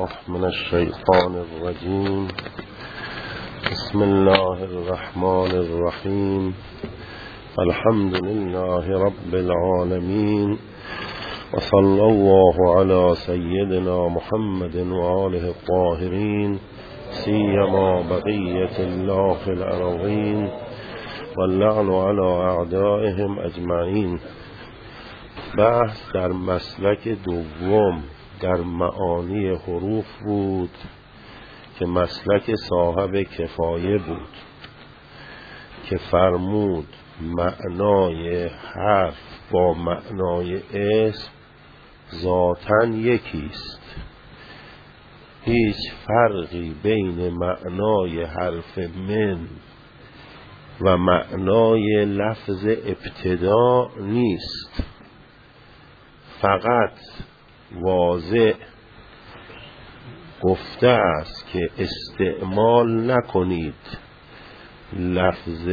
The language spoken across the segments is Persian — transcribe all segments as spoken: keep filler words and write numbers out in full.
بالله من الشیطان الرجیم. بسم الله الرحمن الرحیم. الحمد لله رب العالمین و صلی الله علی سیدنا محمد و آله الطاهرین سیما بقیة الله فی الارضین واللعن علی اعدائهم اجمعین. بحث در مسلک دوم در معانی حروف بود که مسلک صاحب کفایه بود که فرمود معنای حرف با معنای اسم ذاتاً یکیست، هیچ فرقی بین معنای حرف من و معنای لفظ ابتدا نیست. فقط واضح گفته است که استعمال نکنید لفظ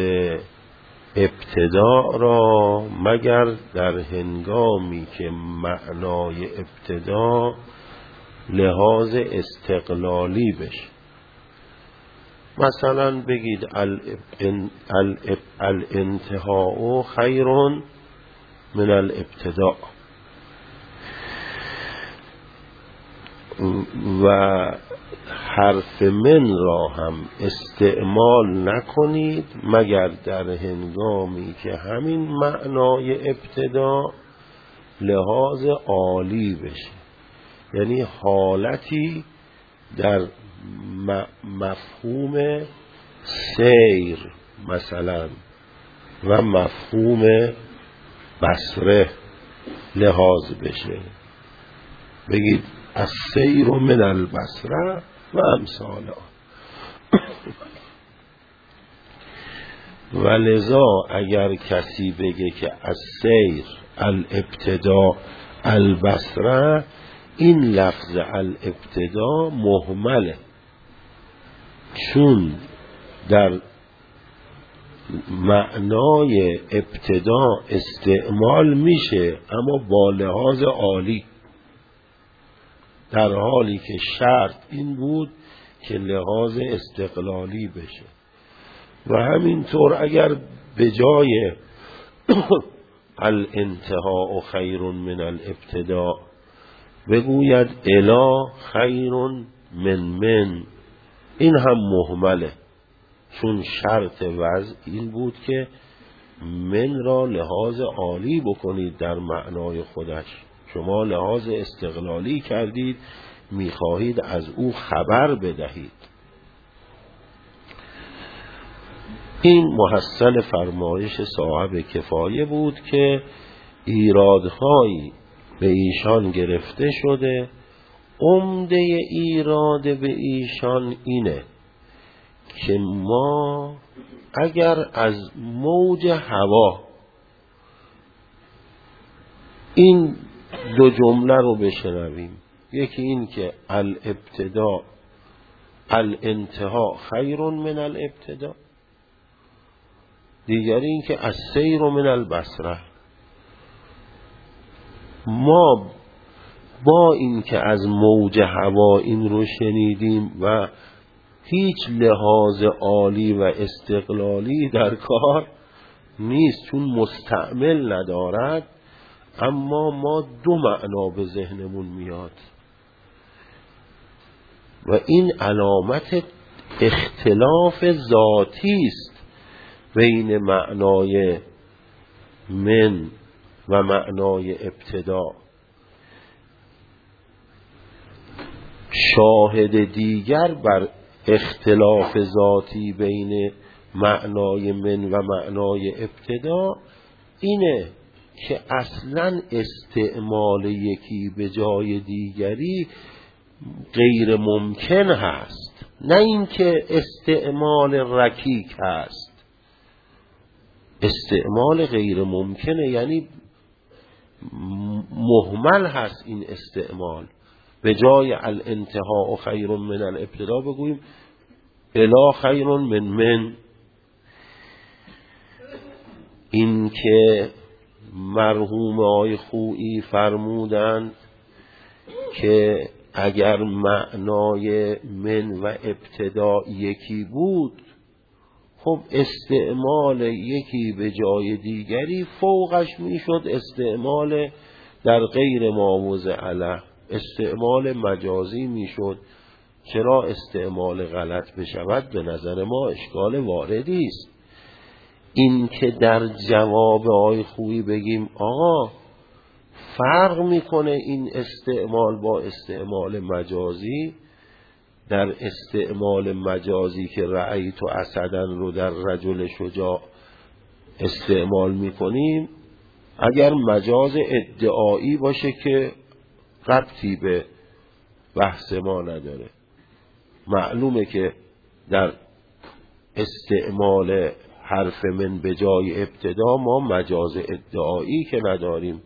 ابتدا را مگر در هنگامی که معنای ابتدا لحاظ استقلالی بشه. مثلا بگید الانتهاء خیر من الابتداء و حرف من را هم استعمال نکنید مگر در هنگامی که همین معنای ابتدا لحاظ عالی بشه، یعنی حالتی در مفهوم سیر مثلا و مفهوم بصره لحاظ بشه. بگید السیر من البصره و امثالها. و لذا اگر کسی بگه که السیر الابتدا البصره، این لفظ الابتدا مهمله، چون در معنای ابتدا استعمال میشه اما با لحاظ عالی، در حالی که شرط این بود که لحاظ استقلالی بشه. و همینطور اگر به جای الانتهاء خیر من الابتداء بگوید الا خیر من من، این هم مهمله، چون شرط وضع این بود که من را لحاظ عالی بکنید در معنای خودش. شما لحاظ استقلالی کردید، میخواهید از او خبر بدهید. این محصل فرمایش صاحب کفایه بود که ایرادهایی به ایشان گرفته شده. عمده ایراد به ایشان اینه که ما اگر از موج هوا این دو جمله رو بشنویم، یکی این که الابتدا الانتهاء خیر من الابتدا، دیگری این که السیر من البصره، ما با این که از موج هوا این رو شنیدیم و هیچ لحاظ عالی و استقلالی در کار نیست چون مستعمل ندارد، اما ما دو معنا به ذهنمون میاد و این علامت اختلاف ذاتی است بین معنای من و معنای ابتدا. شاهد دیگر بر اختلاف ذاتی بین معنای من و معنای ابتدا اینه که اصلا استعمال یکی به جای دیگری غیر ممکن هست، نه اینکه استعمال رکیک هست. استعمال غیر ممکنه یعنی مهمل هست. این استعمال به جای الانتهاء خیر من الابتدا بگوییم الا خیر من من. این که مرحوم آقای خویی فرمودند که اگر معنای من و ابتدا یکی بود، خب استعمال یکی به جای دیگری فوقش میشد استعمال در غیر معوض علیه، استعمال مجازی میشد. چرا استعمال غلط بشود به نظر ما اشکال واردی است. این که در جواب آقای خویی بگیم آقا فرق میکنه این استعمال با استعمال مجازی، در استعمال مجازی که رأیت اسدن رو در رجل شجاع استعمال میکنیم، اگر مجاز ادعایی باشه که ربطی به بحث ما نداره، معلومه که در استعمال حرف من به جای ابتدا ما مجاز ادعایی که نداریم،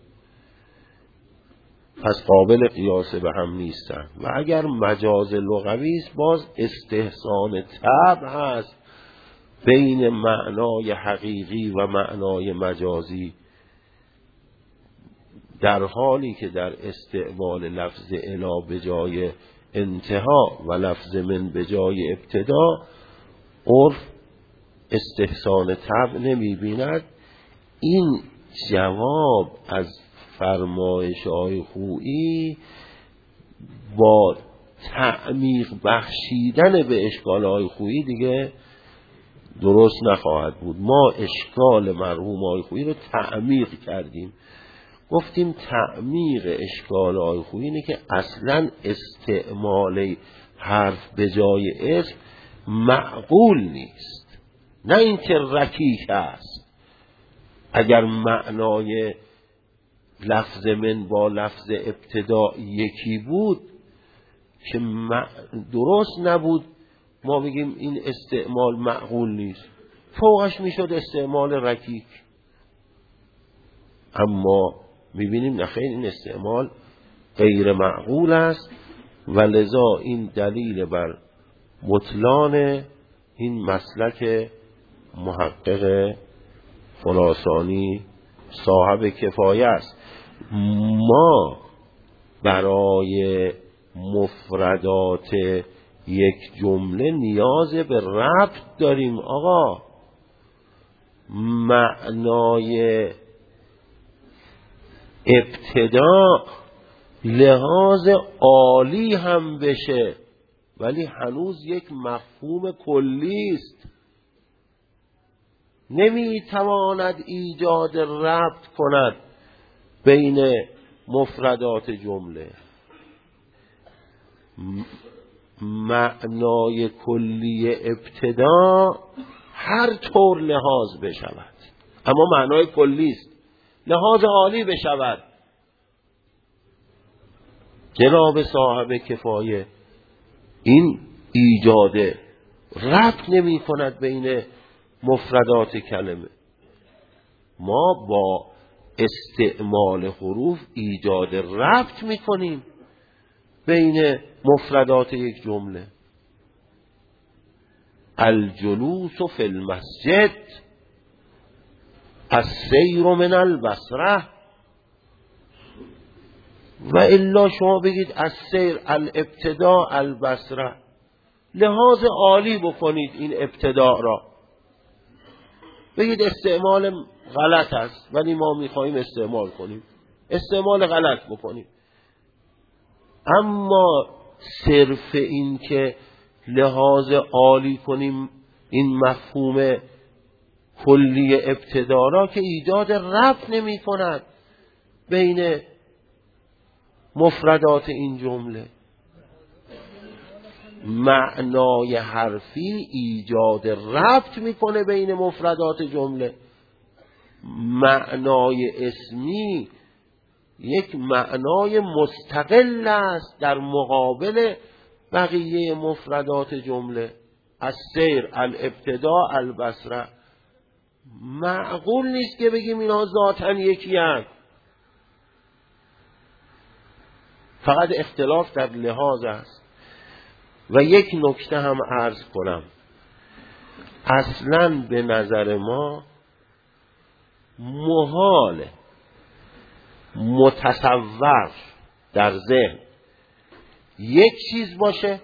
پس قابل قیاس به هم نیستن. و اگر مجاز لغوی است باز استحسان طبع هست بین معنای حقیقی و معنای مجازی، در حالی که در استعمال لفظ الا به جای انتها و لفظ من به جای ابتدا عرف استحسان طبع نمی بیند. این جواب از فرمایش آقای خویی با تعمیق بخشیدن به اشکال آقای خویی دیگه درست نخواهد بود. ما اشکال مرحوم آقای خویی رو تعمیق کردیم، گفتیم تعمیق اشکال آقای خویی اینه که اصلا استعمال حرف به جای اسم معقول نیست، نه اینکه رکیک است. اگر معنای لفظ من با لفظ ابتدا یکی بود که درست نبود، ما بگیم این استعمال معقول نیست، فوقش میشد استعمال رکیک. اما میبینیم نخیر این استعمال غیر معقول است و لذا این دلیل بر بطلان این مسلک محقق خراسانی صاحب کفایه است. ما برای مفردات یک جمله نیاز به ربط داریم. آقا معنای ابتدا لحاظ عالی هم بشه ولی هنوز یک مفهوم کلی است، نمیتواند ایجاد ربط کند بین مفردات جمله. معنای کلی ابتدا هر طور لحاظ بشود، اما معنای کلی است، لحاظ عالی بشود. جناب صاحب کفایه این ایجاد ربط نمی کند بین مفردات کلمه. ما با استعمال حروف ایجاد ربط می کنیم بین مفردات یک جمله. الجلوس فی المسجد السیر من البصره، و الا شما بگید السیر الابتدا البصره، لحاظ عالی بکنید این ابتدا را، بگید استعمال غلط است ولی ما میخواییم استعمال کنیم، استعمال غلط بکنیم. اما صرف این که لحاظ عالی کنیم این مفهوم کلی ابتدا را که ایجاد ربط نمی کند بین مفردات این جمله. معنای حرفی ایجاد ربط میکنه بین مفردات جمله. معنای اسمی یک معنای مستقل است در مقابل بقیه مفردات جمله. السیر الابتدا البصره، معقول نیست که بگیم اینا ذاتاً یکی هستند، فقط اختلاف در لحاظ است. و یک نکته هم عرض کنم، اصلاً به نظر ما محال متصور در ذهن یک چیز باشه،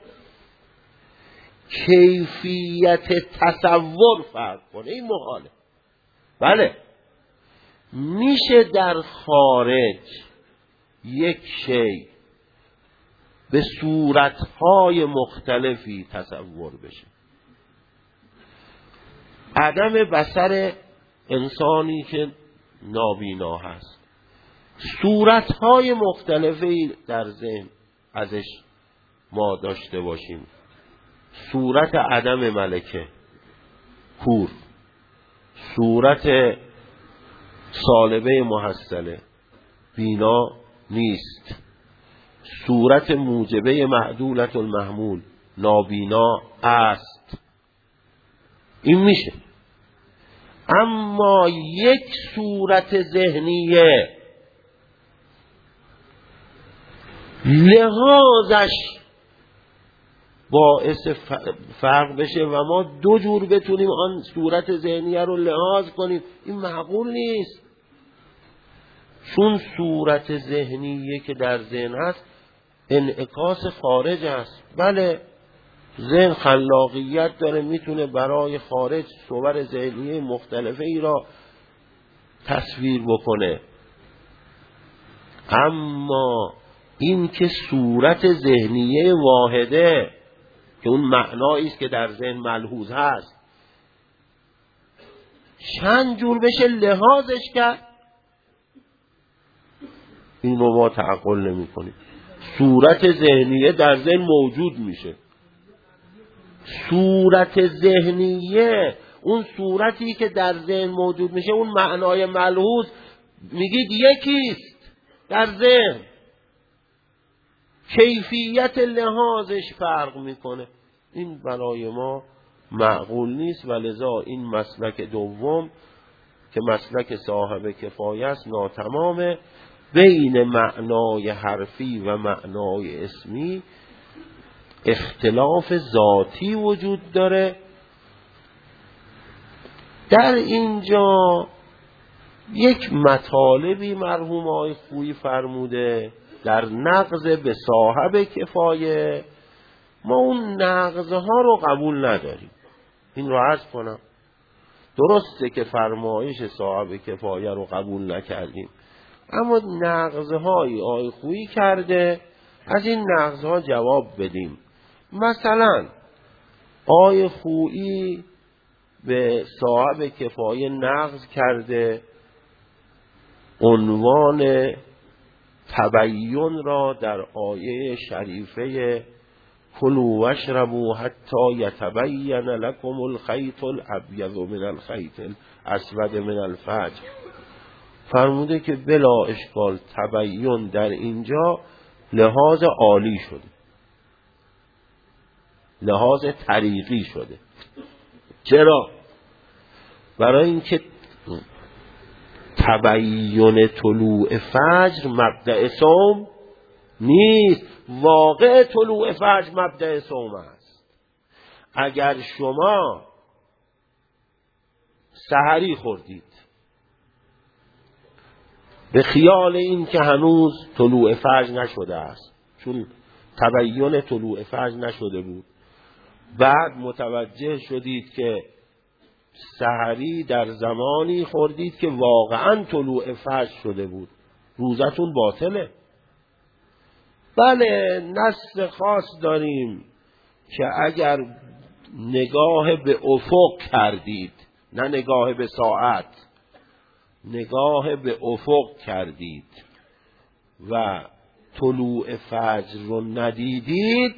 کیفیت تصور فرق کنه، این محاله. بله میشه در خارج یک شی به صورتهای مختلفی تصور بشه. عدم بصر انسانی که نابینا هست، صورتهای مختلفی در ذهن ازش ما داشته باشیم. صورت عدم ملکه، کور، صورت سالبه محصله، بینا نیست، صورت موجبه معدولت المحمول، نابینا است. این میشه. اما یک صورت ذهنیه لحاظش باعث فرق بشه و ما دو جور بتونیم آن صورت ذهنیه رو لحاظ کنیم، این معقول نیست. چون صورت ذهنیه که در ذهن هست انعکاس خارج است. بله ذهن خلاقیت داره، میتونه برای خارج صور ذهنیه مختلفه ای را تصویر بکنه، اما این که صورت ذهنیه واحده که اون معنایی است که در ذهن ملحوظ هست چند جور بشه لحاظش کرد، این رو ما تعقل نمی کنیم. صورت ذهنیه در ذهن موجود میشه. صورت ذهنیه، اون صورتی که در ذهن موجود میشه، اون معنای ملحوظ میگید یکیست در ذهن، کیفیت لحاظش فرق میکنه. این برای ما معقول نیست و لذا این مسلک دوم که مسلک صاحب کفایه است ناتمامه. بین معنای حرفی و معنای اسمی اختلاف ذاتی وجود داره. در اینجا یک مطالبی مرحوم آقای خویی فرموده در نقض به صاحب کفایه، ما اون نقضها رو قبول نداریم. این رو عرض کنم، درسته که فرمایش صاحب کفایه رو قبول نکردیم، اما نقضهای آقای خویی کرده، از این نقضها جواب بدیم. مثلا آقای خویی به صاحب کفایه نقض کرده عنوان تبیین را در آیه شریفه کلوا واشربوا حتی یتبین لکم الخیط الابیض من الخیط الاسود من الفجر. فرموده که بلا اشکال تبیین در اینجا لحاظ عالی شده، لحاظ طریقی شده. چرا؟ برای اینکه تبیین طلوع فجر مبدأ صوم نیست، واقع طلوع فجر مبدأ صوم است. اگر شما سحری خوردید به خیال این که هنوز طلوع فجر نشده است، چون تبیین طلوع فجر نشده بود، بعد متوجه شدید که سحری در زمانی خوردید که واقعا طلوع فجر شده بود، روزتون باطله. بله نص خاص داریم که اگر نگاه به افق کردید، نه نگاه به ساعت، نگاه به افق کردید و طلوع فجر رو ندیدید،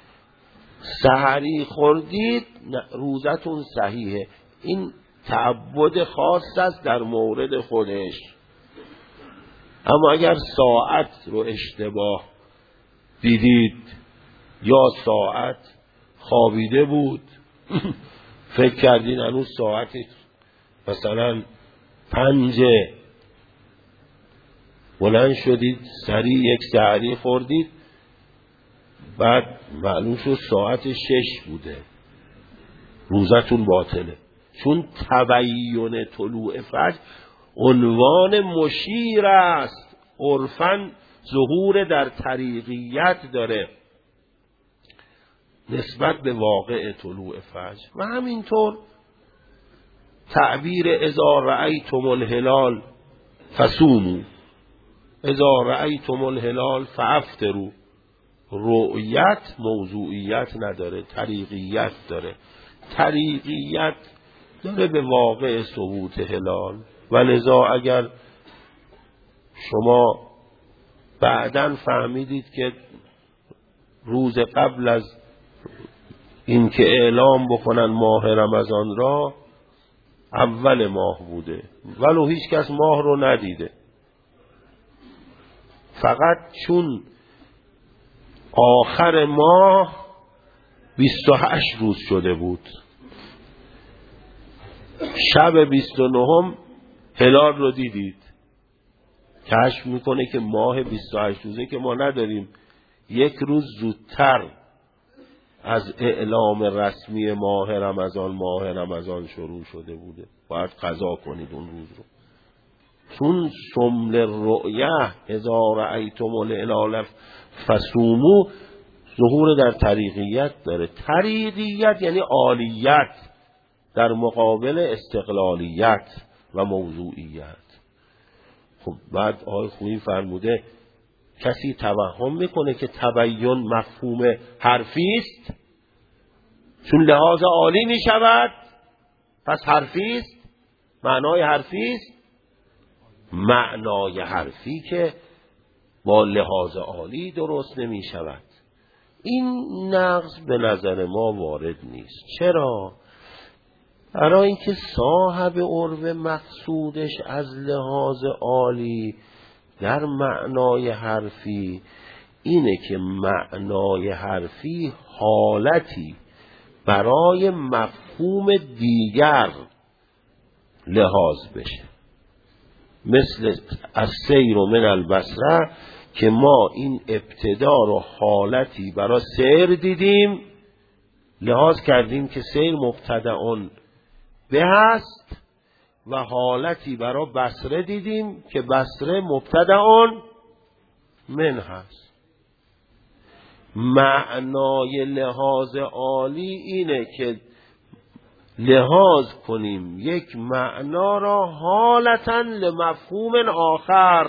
سحری خوردید، روزتون صحیحه. این تعبد خاص است در مورد خودش. اما اگر ساعت رو اشتباه دیدید یا ساعت خوابیده بود فکر کردین هنوز ساعت مثلا پنجه، بلند شدید سریع یک سحری خوردید، بعد معلوم شد ساعت شش بوده، روزتون باطله. چون تبیین طلوع فجر عنوان مشیر است، عرفاً ظهور در طریقیت داره. نسبت به واقع طلوع فجر. و همینطور تعبیر اذا رأیتم الهلال فصوموا، اذا رأیتم الهلال فافطروا. رؤیت موضوعیت نداره، طریقیت داره. طریقیت داره به واقع ثبوت هلال. و لذا اگر شما بعداً فهمیدید که روز قبل از اینکه اعلام بکنن ماه رمضان را اول ماه بوده، ولو هیچ کس ماه رو ندیده، فقط چون آخر ماه بیست و هشت روز شده بود، شب بیست و نهم هلال رو دیدید، کشف میکنه که ماه بیست و هشت روزه که ما نداریم، یک روز زودتر از اعلام رسمی ماه رمضان ماه رمضان شروع شده بوده، باید قضا کنید اون روز رو. چون شمل رؤیه اذا رأیتم الهلال فصوموا ظهور در طریقیت داره. طریقیت یعنی عالیت در مقابل استقلالیت و موضوعیت. خب بعد آقای خویی فرموده کسی توهم میکنه که تبیین مفهوم حرفی است، چون لحاظ عالی میشود پس حرفی است، معنای حرفی است. معنای حرفی که با لحاظ عالی درست نمی شود. این نقض به نظر ما وارد نیست. چرا؟ برای اینکه صاحب عرف مقصودش از لحاظ عالی در معنای حرفی اینه که معنای حرفی حالتی برای مفهوم دیگر لحاظ بشه، مثل از سیر و من البصره که ما این ابتدا رو حالتی برای سیر دیدیم، لحاظ کردیم که سیر مبتدأ به هست، و حالتی برای بصره دیدیم که بصره مبتدأ من هست. معنای لحاظ عالی اینه که لحاظ کنیم یک معنا را حالتاً لمفهوم آخر.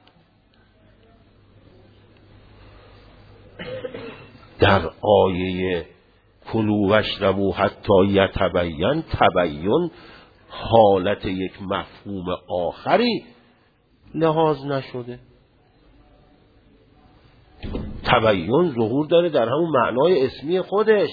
در آیه کلوا واشربوا حتی یتبین، تبین حالت یک مفهوم آخری لحاظ نشده. تبین ظهور داره در همون معنای اسمی خودش،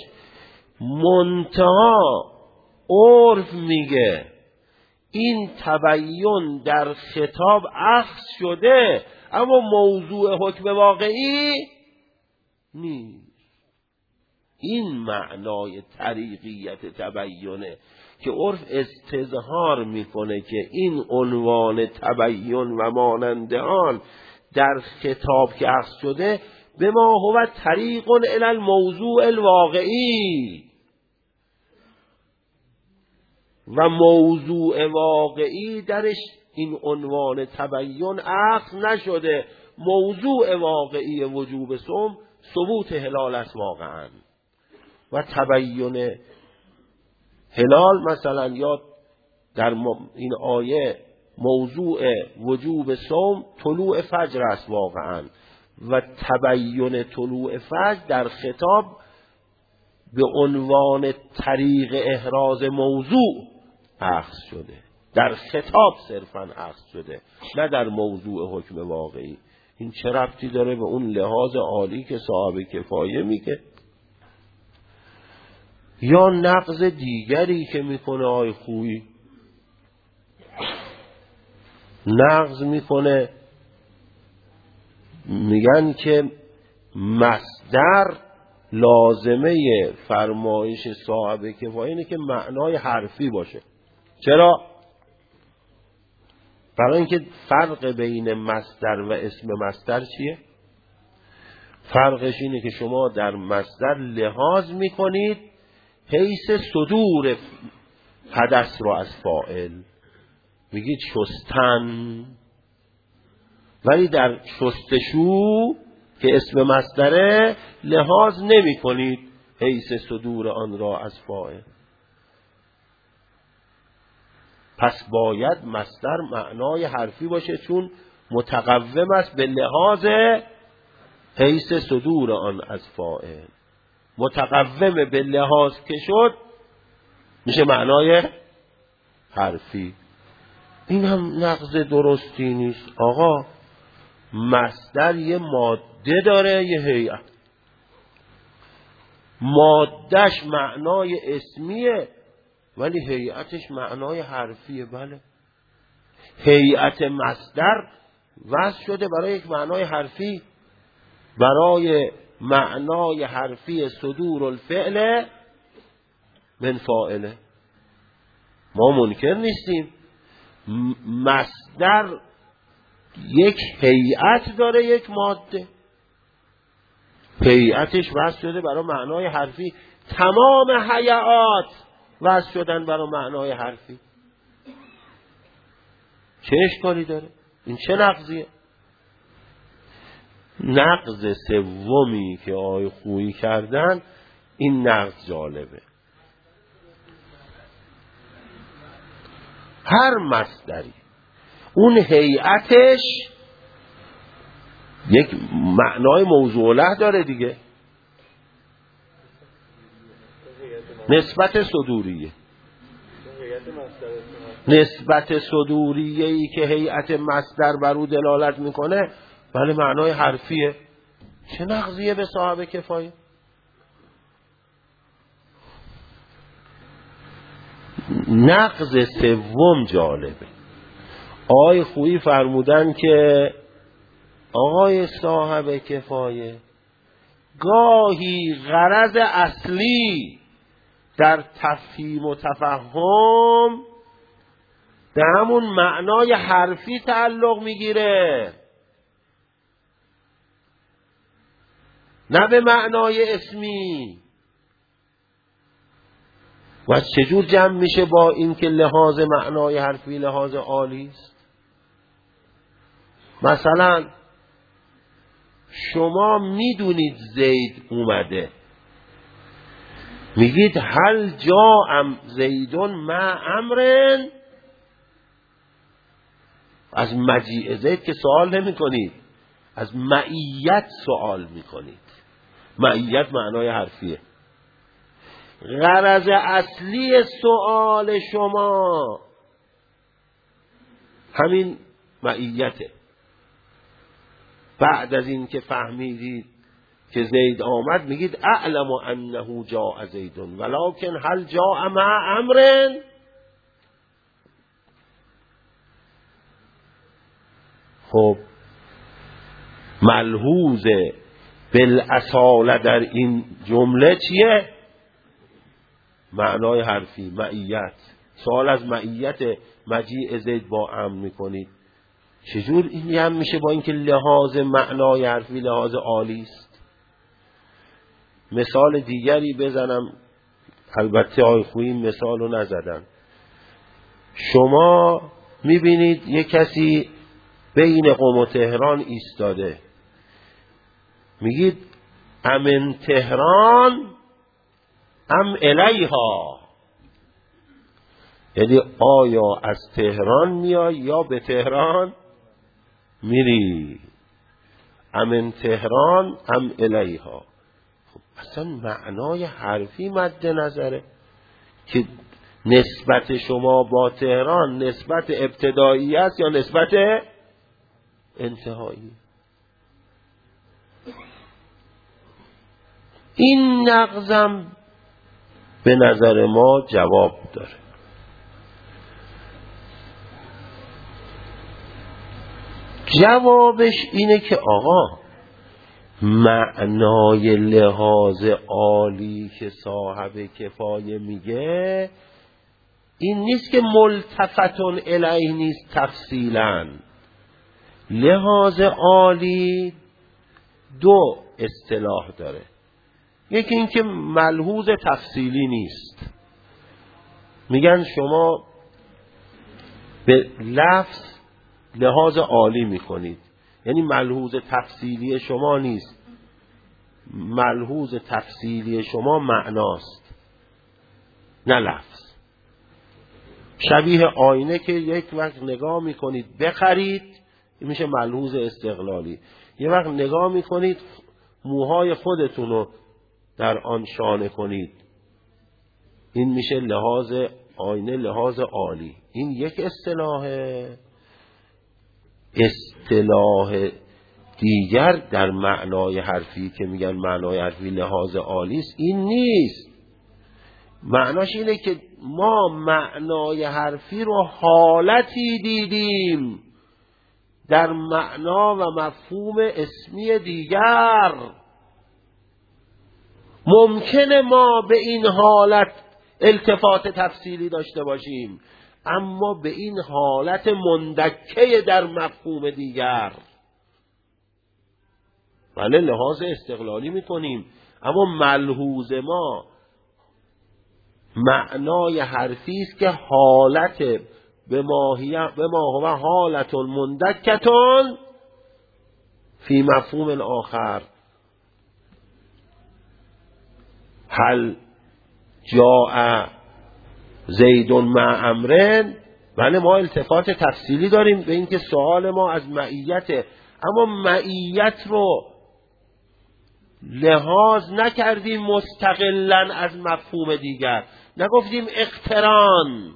منتها عرف میگه این تبین در خطاب اخذ شده اما موضوع حکم واقعی نیست. این معنای طریقیت تبینه که عرف استظهار میکنه که این عنوان تبین و مانند آن در خطاب که اخذ شده به ما هو طریق الی الموضوع الواقعی، و موضوع واقعی درش این عنوان تبین اخذ نشده. موضوع واقعی وجوب صوم ثبوت هلال است واقعا، و تبین هلال مثلا یا در این آیه موضوع وجوب صوم طلوع فجر است واقعا، و تبین طلوع فجر در خطاب به عنوان طریق احراز موضوع اخذ شده، در خطاب صرفا اخذ شده، نه در موضوع حکم واقعی. این چه ربطی داره به اون لحاظ عالی که صاحب کفایه میگه؟ یا نقض دیگری که میکنه آی خویی، نقض میکنه، میگن که مصدر لازمه فرمایش صاحب کفایه اینه که معنای حرفی باشه. چرا؟ برای اینکه فرق بین مصدر و اسم مصدر چیه؟ فرقش اینه که شما در مصدر لحاظ میکنید حیث صدور حدث رو از فاعل، میگید شستن، ولی در شستشو که اسم مصدره لحاظ نمی کنید، حیث صدور آن را از فاعل. پس باید مصدر معنای حرفی باشه چون متقوم است به لحاظ حیث صدور آن از فاعل. متقوم به لحاظ که شد میشه معنای حرفی. این هم نقض درستی نیست. آقا مصدر یه ماده داره یه هیئت، مادهش معنای اسمیه ولی هیئتش معنای حرفیه. بله هیئت مصدر وضع شده برای یک معنای حرفی، برای معنای حرفی صدور الفعل من فاعله. ما منکر نیستیم مصدر یک هیئت داره یک ماده، هیئتش وضع شده برای معنای حرفی. تمام هیئات وضع شدن برای معنای حرفی. چه اشکالی داره؟ این چه نقضیه؟ نقض سومی که آقای خویی کردن این نقض جالبه. هر مصدری اون هیئتش یک معنای موضوع له داره دیگه، نسبت صدوریه. نسبت صدوریه ای که هیئت مصدر بر او دلالت میکنه ولی معنای حرفیه. چه نقضیه به صاحب کفایه؟ نقض سوم جالبه. آقای خویی فرمودن که آقای صاحب کفایه گاهی غرض اصلی در تفهیم و تفهم به همون معنای حرفی تعلق میگیره نه به معنای اسمی. و چجور جمع میشه با این که لحاظ معنای حرفی لحاظ عالی است؟ مثلا شما میدونید زید اومده، میگید هل جاء زیدون مع امرن. از مجیء زید که سوال نمی کنید، از معیت سوال می کنید. معیت معنای حرفیه. غرض اصلی سوال شما همین معیته. بعد از این که فهمیدید که زید آمد میگید اعلم انه جاء زیدون ولکن هل جاء مع امرن. خب ملحوظ بالاصاله در این جمله چیه؟ معنای حرفی، معیت. سوال از معیت مجیء زید با امر میکنید. چجور این هم میشه با اینکه لحاظ معنای حرفی لحاظ عالی است؟ مثال دیگری بزنم، البته آقای خویی مثال رو نزدن. شما میبینید یک کسی بین قم و تهران ایستاده، میگید امن تهران ام الیها، یعنی آیا از تهران میای یا به تهران میری. امن تهران ام الیها. خب اصلا معنای حرفی مد نظره که نسبت شما با تهران نسبت ابتدایی است یا نسبت انتهایی. این نقضم به نظر ما جواب داره. جوابش اینه که آقا معنای لحاظ عالی که صاحب کفایه میگه این نیست که ملتفتون الیه نیست تفصیلا. لحاظ عالی دو اصطلاح داره. یکی این که ملحوظ تفصیلی نیست. میگن شما به لفظ لحاظ عالی میکنید، یعنی ملحوظ تفصیلی شما نیست. ملحوظ تفصیلی شما معناست نه لفظ. شبیه آینه که یک وقت نگاه میکنید بخرید، این میشه ملحوظ استقلالی. یه وقت نگاه میکنید موهای خودتون رو در آن شانه کنید، این میشه لحاظ آینه، لحاظ عالی. این یک اصطلاحه. اصطلاح دیگر در معنای حرفی که میگن معنای حرفی لحاظ عالی است، این نیست. معناش اینه که ما معنای حرفی رو حالتی دیدیم در معنا و مفهوم اسمی دیگر. ممکنه ما به این حالت التفات تفصیلی داشته باشیم، اما به این حالت مندکه در مفهوم دیگر. بله لحاظ استقلالی میکنیم، اما ملحوظ ما معنای حرفی است که حالت به ماهیت به ما هو حالت مندکتون فی مفهوم آخر. هل جاء زید مع امرن، بله ما التفات تفصیلی داریم به اینکه سوال ما از معیته، اما معیت رو لحاظ نکردیم مستقلاً از مفهوم دیگر، نگفتیم اقتران.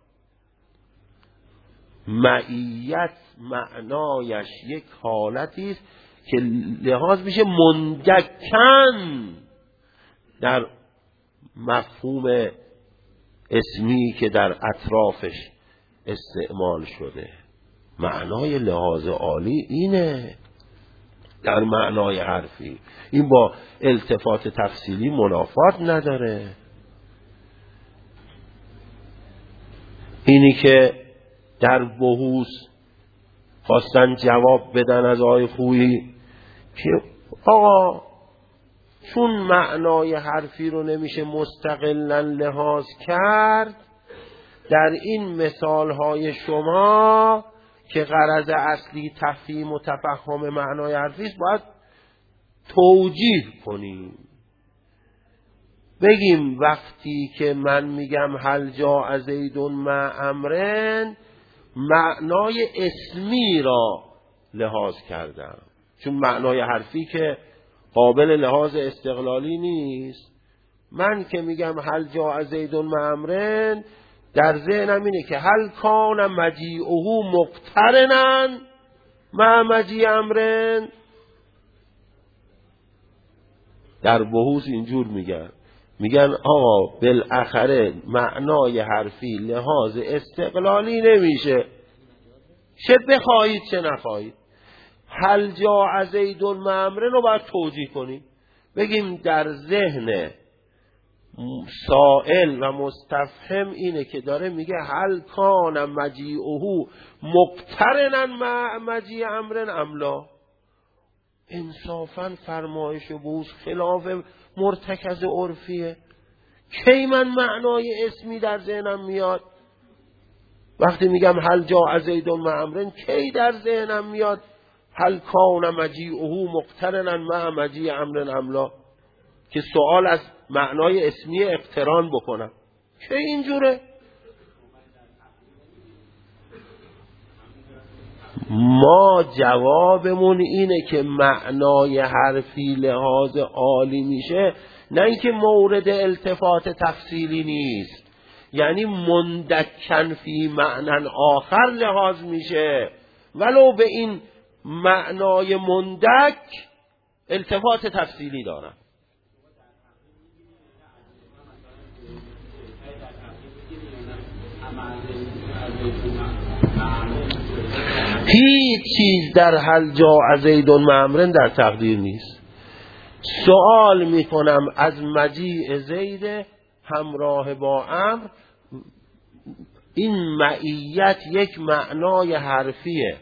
معیت معنایش یک حالتی است که لحاظ میشه مندکن در مفهوم اسمی که در اطرافش استعمال شده. معنای لحاظ عالی اینه در معنای حرفی. این با التفات تفصیلی منافات نداره. اینی که در بحوث خواستن جواب بدن از آقای خویی که آقا چون معنای حرفی رو نمیشه مستقلاً لحاظ کرد، در این مثالهای شما که غرض اصلی تفهیم و تفهم معنای حرفی است باید توجیه کنیم. بگیم وقتی که من میگم هل جاء زید مع امرن، معنای اسمی را لحاظ کردم، چون معنای حرفی که قابل لحاظ استقلالی نیست. من که میگم هل جاء زید مع امرن، در ذهنم اینه که هل کان مجیعه مقترنا مع مجیع امرن. در بحوث اینجور میگن میگن آقا بالاخره معنای حرفی لحاظ استقلالی نمیشه، چه بخواهید چه نخواهید. هل جاء زید مع امرن رو باید توجیه کنیم، بگیم در ذهن سائل و مستفهم اینه که داره میگه هل کان مجیعه مقترنا مع مجیع امرن ام لا. انصافا فرمایش بوز خلاف مرتکز عرفیه. کی من معنای اسمی در ذهنم میاد؟ وقتی میگم هل جاء زید مع امرن، کی در ذهنم میاد هل کان مجیعه مقترنا مع مجیع امرن ام لا، که سوال از معنای اسمی اقتران بکنم؟ که اینجوره. ما جوابمون اینه که معنای حرفی لحاظ عالی میشه، نه اینکه مورد التفات تفصیلی نیست، یعنی مندکن فی معنی آخر لحاظ میشه، ولو به این معنای مندک التفات تفصیلی دارن. هیچ چیز در هل جاء زید مع امرن در تقدیر نیست. سوال میکنم از مجیع زید همراه با امر، این معیت یک معنای حرفیه،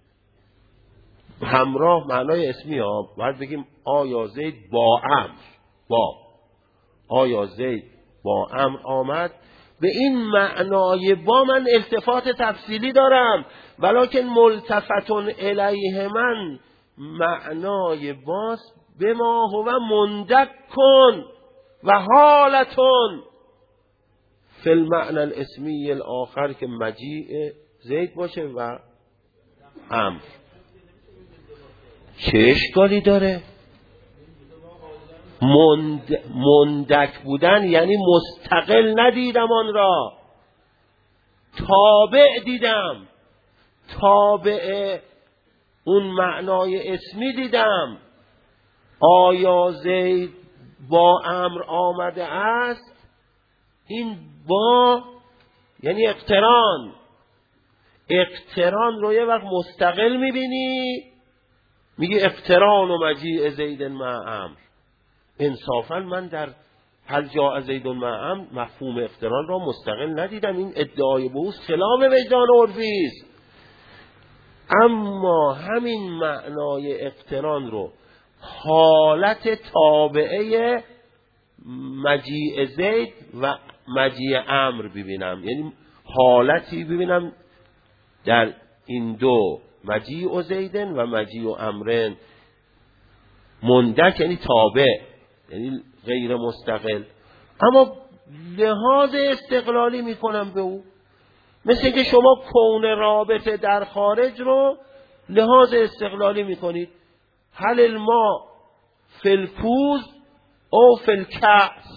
همراه معنای اسمی ها. باید بگیم آیا زید با امر، با آیا زید با امر آمد، به این معنای با من التفات تفصیلی دارم، ولکن ملتفتون الیه من معنای باز بما هو مندک کن و حالتون فی المعنى الاسمی الاخر که مجیء زید باشه و امر. چه اشکالی داره؟ مند... مندک بودن یعنی مستقل ندیدم آن را، تابع دیدم، تابع اون معنای اسمی دیدم. آیا زید با امر آمده است؟ این با یعنی اقتران. اقتران رو یه وقت مستقل میبینی، میگه اقتران و مجیء زید مع امر. انصافا من در هل جاء زید مع امر مفهوم اقتران را مستقل ندیدم. این ادعای بوس خلاف وجدان عرفی است. اما همین معنای اقتران رو حالت تابعه مجیء زید و مجیء امر ببینم، یعنی حالتی ببینم در این دو مجیء زیدن و مجیء امرن. مندک یعنی تابع، یعنی غیر مستقل، اما لحاظ استقلالی میکنم به او. مثل که شما کون رابطه در خارج رو لحاظ استقلالی میکنید. هل الماء فی الکوز او فی الکأس.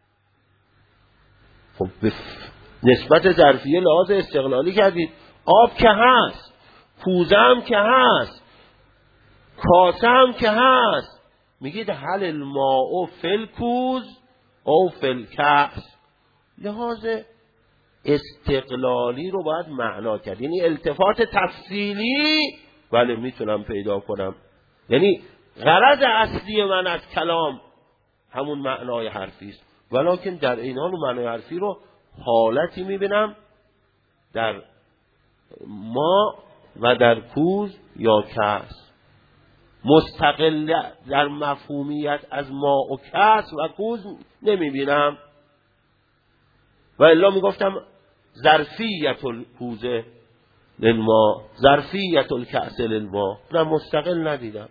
خب نسبت ظرفیه لحاظ استقلالی کردید. آب که هست، کوزه هم که هست، کاسه هم که هست. میگید هل الماء فی الکوز او فی الکأس. لحاظ استقلالی رو باید معنا کرد. یعنی التفات تفصیلی بله میتونم پیدا کنم. یعنی غرض اصلی من از کلام همون معنای حرفی است، ولیکن در این حال معنای حرفی رو حالتی میبینم در ما و در کوز یا کأس. مستقل در مفهومیت از ما و کأس و کوز نمیبینم. و الا میگفتم ظرفیت الکوزه للما، ظرفیت الکأس للما. نه، مستقل ندیدم،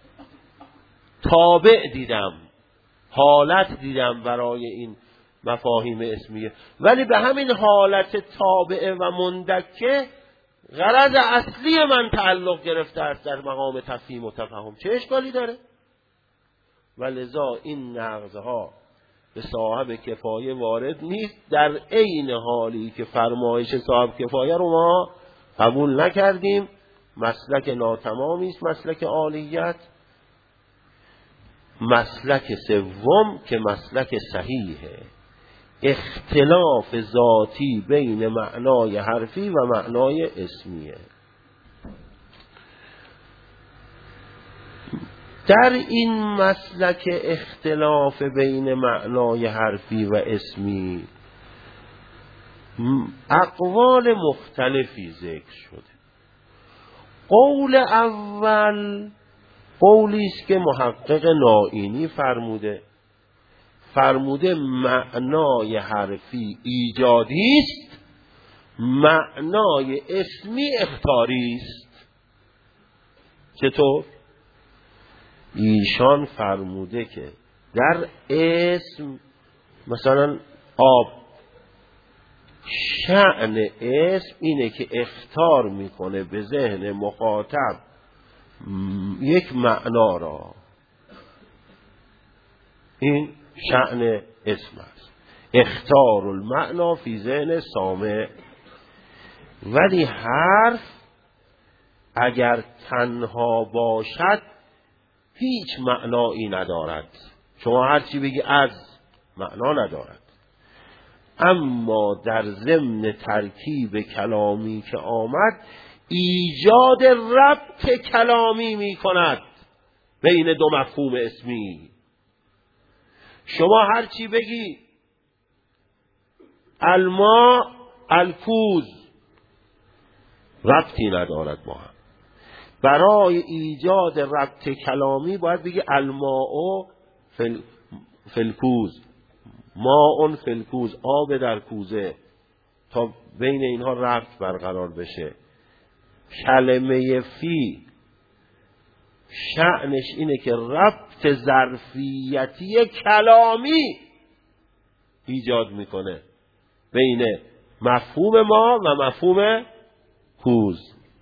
تابع دیدم، حالت دیدم برای این مفاهیم اسمیه. ولی به همین حالت تابع و مندکه غرض اصلی من تعلق گرفته است در مقام تفهیم و تفهم. چه اشکالی داره؟ ولذا این نقضها به صاحب کفایه وارد نیست، در عین حالی که فرمایش صاحب کفایه رو ما قبول نکردیم. مسلک ناتمامی است مسلک عالیت. مسلک سوم که مسلک صحیحه، اختلاف ذاتی بین معنای حرفی و معنای اسمیه. در این مسلک اختلاف بین معنای حرفی و اسمی اقوال مختلفی ذکر شده. قول اول قولی است که محقق نائینی فرموده فرموده معنای حرفی ایجادی است، معنای اسمی اخطاری است. چطور؟ ایشان فرموده که در اسم مثلا آب، شأن اسم اینه که اخطار میکنه به ذهن مخاطب یک معنا را. این شأن اسم است، اخطار المعنا فی ذهن سامع. ولی حرف اگر تنها باشد هیچ معنایی ندارد. شما هر چی بگی از معنا ندارد. اما در ضمن ترکیب کلامی که آمد ایجاد ربط کلامی می کند بین دو مفهوم اسمی. شما هر چی بگی الما الکوز ربطی ندارد با هم. برای ایجاد ربط کلامی باید بگی الماء فل... فلکوز، ماء فلکوز، آب در کوزه، تا بین اینها ربط برقرار بشه. کلمه فی شأنش اینه که ربط ربط ظرفیتی کلامی ایجاد میکنه بین مفهوم ما و مفهوم کوز،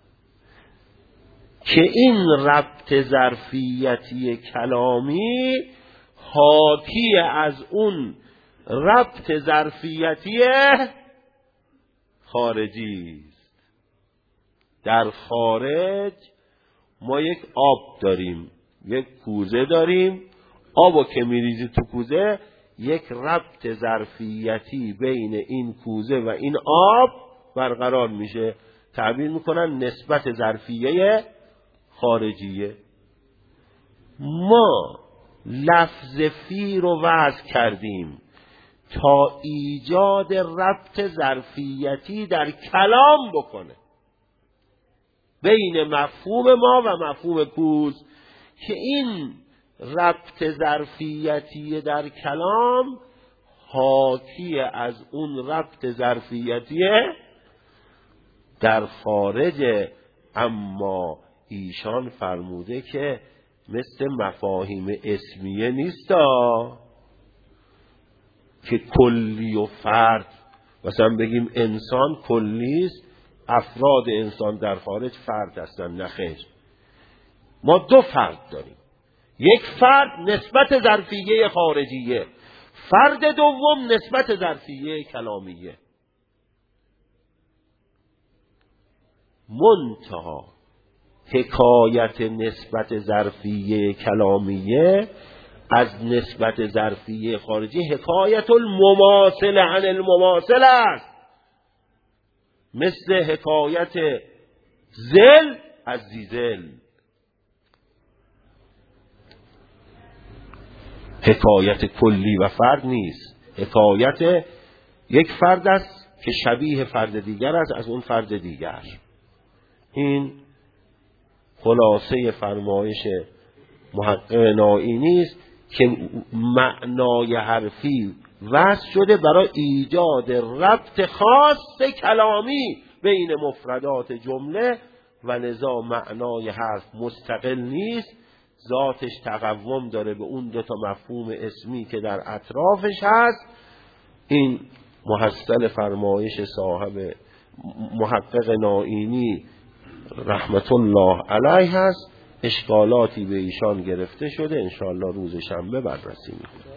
که این ربط ظرفیتی کلامی حاکی از اون ربط ظرفیتی خارجی است. در خارج ما یک آب داریم، یک کوزه داریم، آبو که میریزی تو کوزه یک ربط ظرفیتی بین این کوزه و این آب برقرار میشه، تعبیر میکنن نسبت ظرفیه خارجیه. ما لفظ فی رو وضع کردیم تا ایجاد ربط ظرفیتی در کلام بکنه بین مفهوم ما و مفهوم کوز، که این ربط ظرفیتی در کلام حاکی از اون ربط ظرفیتی در خارج. اما ایشان فرموده که مثل مفاهیم اسمیه نیستا که کلی و فرد، مثلا بگیم انسان کلیست، افراد انسان در خارج فرد هستن. نه خیر، ما دو فرد داریم، یک فرد نسبت ظرفیه خارجیه، فرد دوم نسبت ظرفیه کلامیه. منتها حکایت نسبت ظرفیه کلامیه از نسبت ظرفیه خارجی حکایت المماثل عن المماثل است، مثل حکایت زل از زیزل. حکایت کلی و فرد نیست، حکایت یک فرد است که شبیه فرد دیگر است از اون فرد دیگر. این خلاصه فرمایش محقق نائینی است که معنای حرفی وضع شده برای ایجاد ربط خاص کلامی بین مفردات جمله و لذا معنای حرف مستقل نیست، ذاتش تقوم داره به اون دو تا مفهوم اسمی که در اطرافش هست. این محصل فرمایش صاحب محقق نائینی رحمت الله علیه هست. اشکالاتی به ایشان گرفته شده، انشاءالله روز شنبه بررسی می‌کنیم.